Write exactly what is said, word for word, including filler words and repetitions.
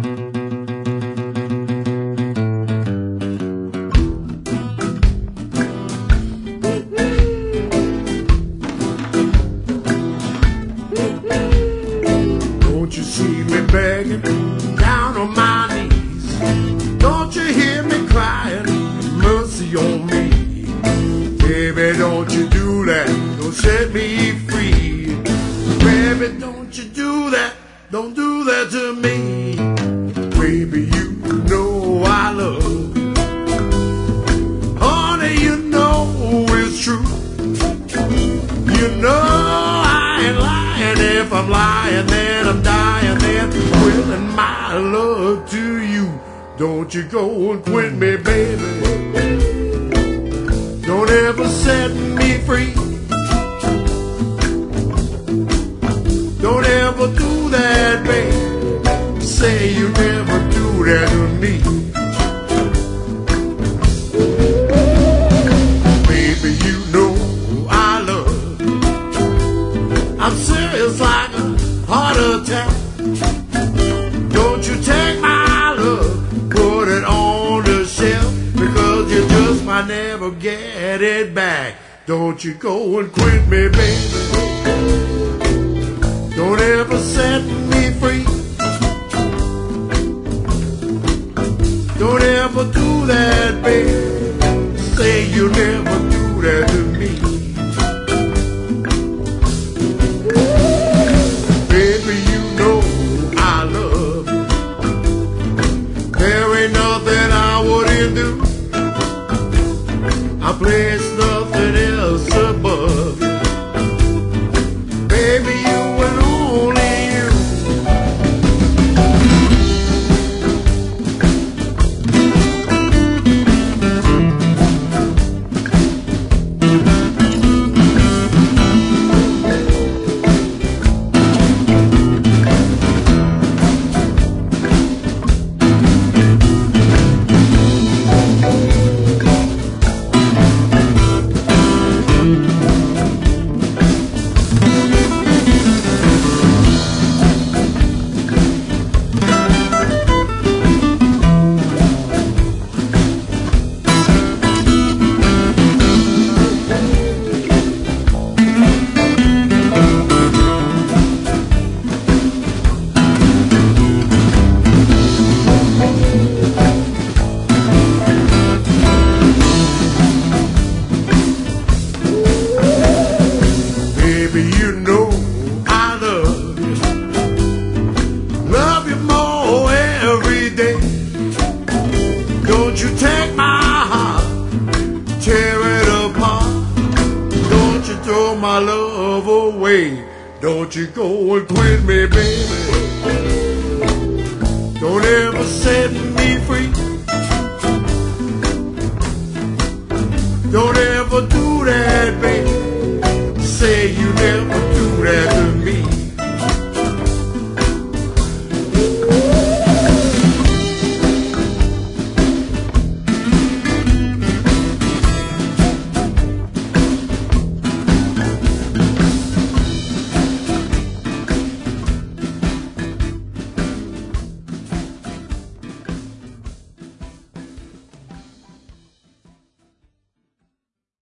Don't you see me begging down on my knees? Don't you hear me crying, mercy on me? Baby, don't you do that, don't set me free. Baby, don't you do that, don't do that to me. Baby, you know I love you. Honey, you know it's true. You know I ain't lying. If I'm lying, then I'm dying, then willing my love to you. Don't you go and quit me, baby. Don't ever set me free. Don't ever do that, baby. Say you never do that to me. Baby, you know I love you. I'm serious like a heart attack. Don't you take my love, put it on the shelf, because you just might never get it back. Don't you go and quit me, baby. Don't ever set me free. Don't ever do that, baby. Say you'll never do that to me. Baby, you know I love you. There ain't nothing I wouldn't do. I place nothing else above you. Baby, you and only you. Baby, you know I love you. Love you more every day. Don't you take my heart, tear it apart. Don't you throw my love away. Don't you go and quit me, baby. Don't ever set me free. Don't ever do that, baby. Say you never do.